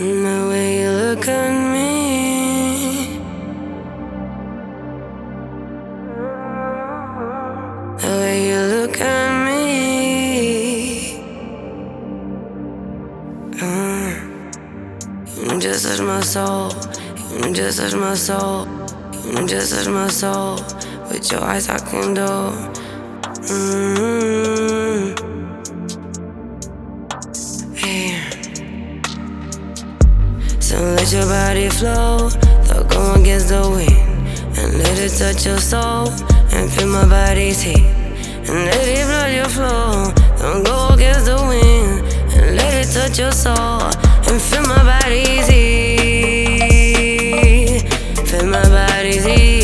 The way you look at me, the way you look at me, you just touch my soul, you just touch my soul, you just touch my soul. With your eyes I can do. Hey. So let your body flow, don't go against the wind, and let it touch your soul, and feel my body's heat, and let it blood your flow. Don't go against the wind, and let it touch your soul, and feel my body's heat, feel my body's heat.